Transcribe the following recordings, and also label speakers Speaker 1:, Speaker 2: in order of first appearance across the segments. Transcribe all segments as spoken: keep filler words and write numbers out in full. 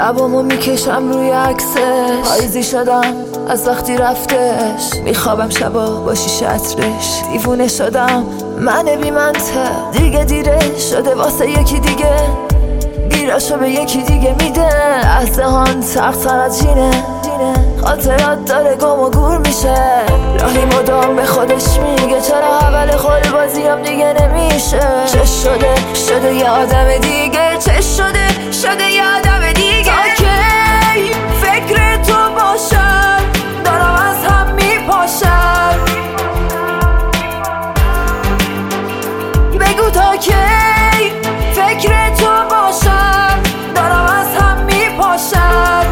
Speaker 1: لبامو میکشم روی عکسش، پاییزی شدم از وقتی رفتش. میخوابم شبا با شیشه عطرش، دیوونه شدم من بی منطق. دیگه دیره شده واسه یکی دیگه، گیراشو به یکی دیگه میده. از دهان سخت‌تر از جینه، خاطرات داره گم و گور میشه. راهی مدام به خودش میگه چرا اول خود بازیم دیگه نمیشه. چه شده شده یه آدم دیگه، چه شده شده یه آدم دیگه. تا کی فکر تو باشم دارم از هم میپاشم، بگو تا کی فکر تو باشم دارم از هم میپاشم.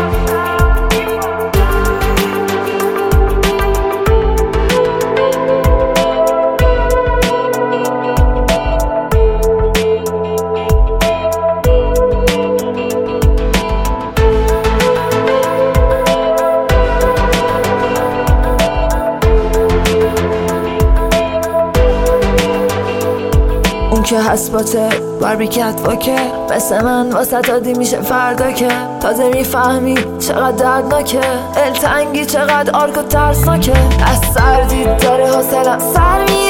Speaker 1: اون که هست باته بربیکت واکه، مثل من واسه دادی میشه فردا که تازه میفهمی چقدر دردناکه. التنگی چقدر آرک و ترسناکه، از سردی داره حاصلم سر می